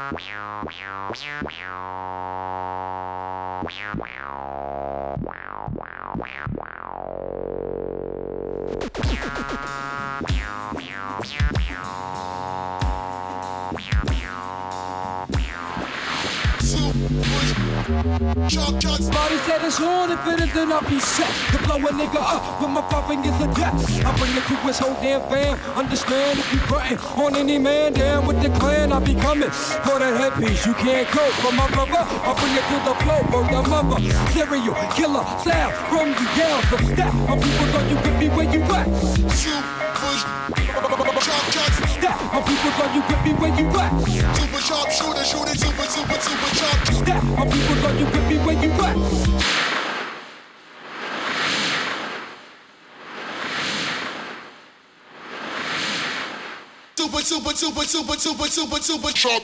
Body said it's on, if it isn't, I'll be set to blow a nigga up with my 5 fingers of death. I bring it to his whole damn fam. Understand if you frontin' on any man down with the clan, I'll be coming for that headpiece. You can't cope for my brother. I'll bring it to the flow, bro, your mother. Serial killer style from the yells of step. My people thought you could be where you at. Step. My people thought you could be where you at. Super sharp shooter, shooting super sharp. Step. My people thought you could be where you at. Super sharp.